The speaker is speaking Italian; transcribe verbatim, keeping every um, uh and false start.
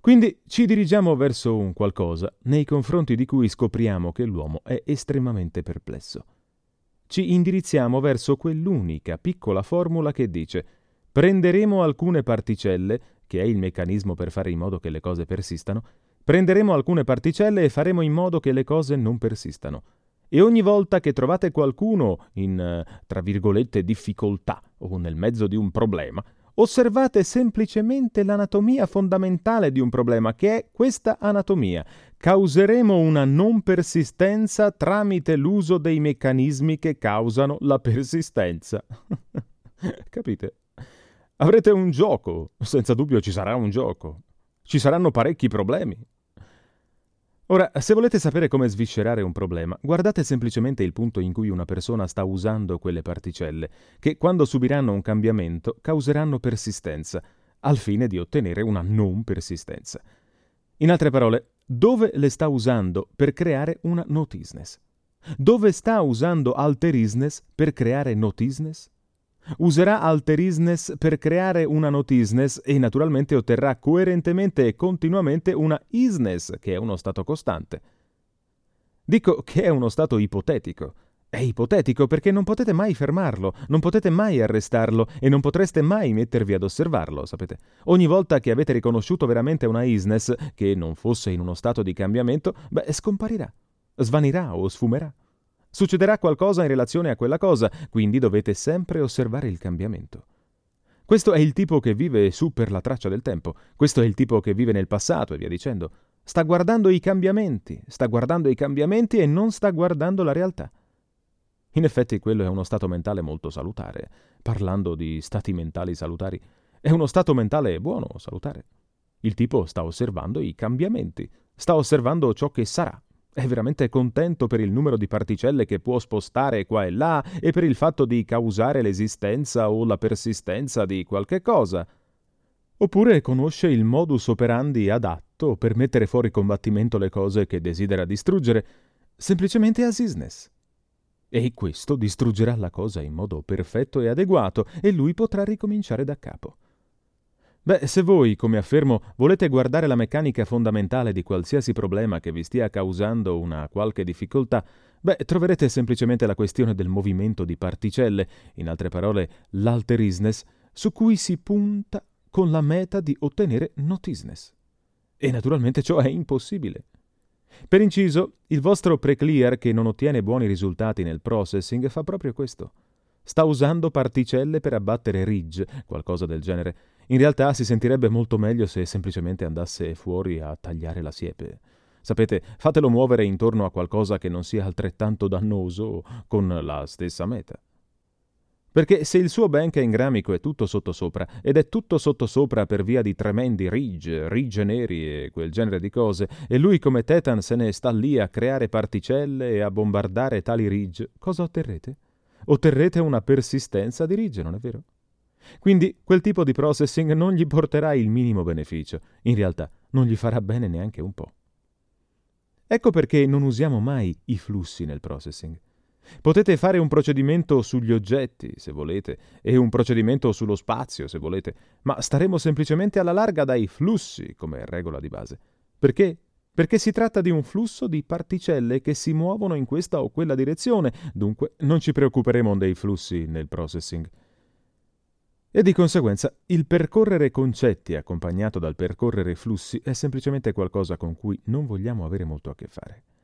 Quindi ci dirigiamo verso un qualcosa nei confronti di cui scopriamo che l'uomo è estremamente perplesso. Ci indirizziamo verso quell'unica piccola formula che dice: prenderemo alcune particelle, che è il meccanismo per fare in modo che le cose persistano, prenderemo alcune particelle e faremo in modo che le cose non persistano. E ogni volta che trovate qualcuno in, tra virgolette, difficoltà o nel mezzo di un problema, osservate semplicemente l'anatomia fondamentale di un problema, che è questa anatomia. Causeremo una non persistenza tramite l'uso dei meccanismi che causano la persistenza. Capite? Avrete un gioco, senza dubbio ci sarà un gioco. Ci saranno parecchi problemi. Ora, se volete sapere come sviscerare un problema, guardate semplicemente il punto in cui una persona sta usando quelle particelle, che quando subiranno un cambiamento causeranno persistenza, al fine di ottenere una non persistenza. In altre parole, dove le sta usando per creare una notisness? Dove sta usando alterisness per creare notisness? Userà alterisness per creare una notisness e naturalmente otterrà coerentemente e continuamente una isness, che è uno stato costante. Dico che è uno stato ipotetico. È ipotetico perché non potete mai fermarlo, non potete mai arrestarlo e non potreste mai mettervi ad osservarlo, sapete. Ogni volta che avete riconosciuto veramente una isness, che non fosse in uno stato di cambiamento, beh, scomparirà, svanirà o sfumerà. Succederà qualcosa in relazione a quella cosa, quindi dovete sempre osservare il cambiamento. Questo è il tipo che vive su per la traccia del tempo, questo è il tipo che vive nel passato e via dicendo. Sta guardando i cambiamenti, sta guardando i cambiamenti e non sta guardando la realtà. In effetti quello è uno stato mentale molto salutare. Parlando di stati mentali salutari, è uno stato mentale buono, salutare. Il tipo sta osservando i cambiamenti, sta osservando ciò che sarà. È veramente contento per il numero di particelle che può spostare qua e là e per il fatto di causare l'esistenza o la persistenza di qualche cosa. Oppure conosce il modus operandi adatto per mettere fuori combattimento le cose che desidera distruggere, semplicemente as isness. E questo distruggerà la cosa in modo perfetto e adeguato e lui potrà ricominciare da capo. Beh, se voi, come affermo, volete guardare la meccanica fondamentale di qualsiasi problema che vi stia causando una qualche difficoltà, beh, troverete semplicemente la questione del movimento di particelle, in altre parole, l'alterisness, su cui si punta con la meta di ottenere notisness. E naturalmente ciò è impossibile. Per inciso, il vostro pre-clear che non ottiene buoni risultati nel processing fa proprio questo. Sta usando particelle per abbattere ridge, qualcosa del genere. In realtà si sentirebbe molto meglio se semplicemente andasse fuori a tagliare la siepe. Sapete, fatelo muovere intorno a qualcosa che non sia altrettanto dannoso con la stessa meta. Perché se il suo bank engramico è tutto sottosopra, ed è tutto sottosopra per via di tremendi ridge, ridge neri e quel genere di cose, e lui come Tetan se ne sta lì a creare particelle e a bombardare tali ridge, cosa otterrete? Otterrete una persistenza di ridge, non è vero? Quindi quel tipo di processing non gli porterà il minimo beneficio, in realtà non gli farà bene neanche un po'. Ecco perché non usiamo mai i flussi nel processing. Potete fare un procedimento sugli oggetti, se volete, e un procedimento sullo spazio, se volete, ma staremo semplicemente alla larga dai flussi come regola di base. Perché? Perché si tratta di un flusso di particelle che si muovono in questa o quella direzione, dunque non ci preoccuperemo dei flussi nel processing. E di conseguenza il percorrere concetti accompagnato dal percorrere flussi è semplicemente qualcosa con cui non vogliamo avere molto a che fare.